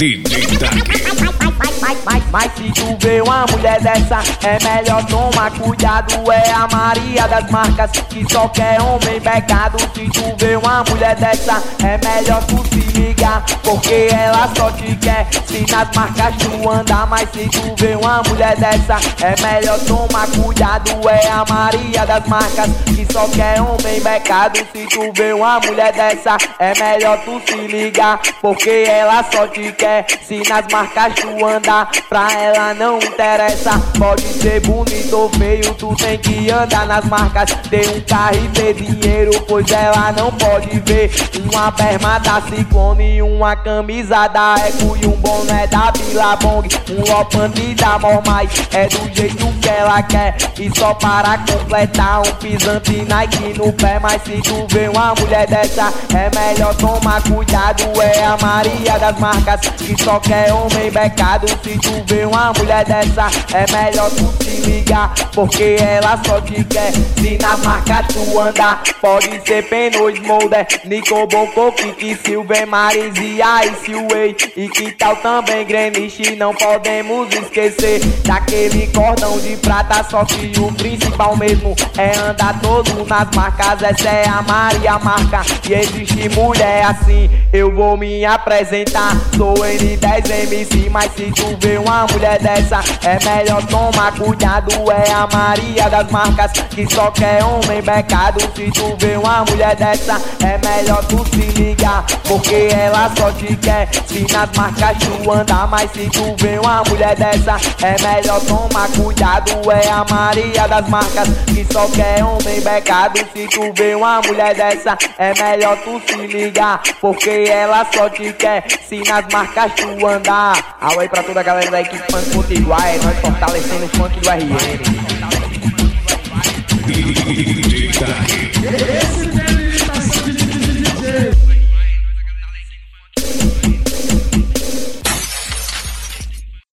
DJ Tag. Mas se tu vê uma mulher dessa, é melhor tomar cuidado. É a Maria das marcas que só quer homem becado. Se tu vê uma mulher dessa, é melhor tu se ligar, porque ela só te quer se nas marcas tu andar. Mas se tu vê uma mulher dessa, é melhor tomar cuidado. É a Maria das marcas que só quer homem becado. Se tu vê uma mulher dessa, é melhor tu se ligar, porque ela só te quer se nas marcas tu andar. Pra ela não interessa, pode ser bonito ou feio, tu tem que andar nas marcas. Ter um carro e ter dinheiro, pois ela não pode ver uma berma da Ciclone, uma camisa da Eco e um boné da Billabong, um lopante da Mormais. É do jeito que ela quer, e só para completar um pisante Nike no pé. Mas se tu vê uma mulher dessa, é melhor tomar cuidado. É a Maria das marcas que só quer homem becado. Se tu vê uma mulher dessa, é melhor tu se ligar, porque ela só te quer se nas marcas tu andar. Pode ser Pneu Smolder, Nico Boco, Kiki, Silver, Marisia e Silway, e que tal também Greenwich. Não podemos esquecer daquele cordão de prata, só que o principal mesmo é andar todo nas marcas. Essa é a Maria marca, e existe mulher assim. Eu vou me apresentar, sou N10 MC. Mas se tu vê uma mulher dessa, é melhor tomar cuidado. É a Maria das marcas que só quer homem becado. Se tu vê uma mulher dessa, é melhor tu se ligar, porque ela só te quer se nas marcas tu andar. Mas se tu vê uma mulher dessa, é melhor tomar cuidado. É a Maria das marcas que só quer homem becado. Se tu vê uma mulher dessa, é melhor tu se ligar, porque ela só te quer se nas marcas tu andar. Alô aí pra toda a galera da equipe Funk Potiguar, é nós fortalecendo o funk do RN. DJ Tag.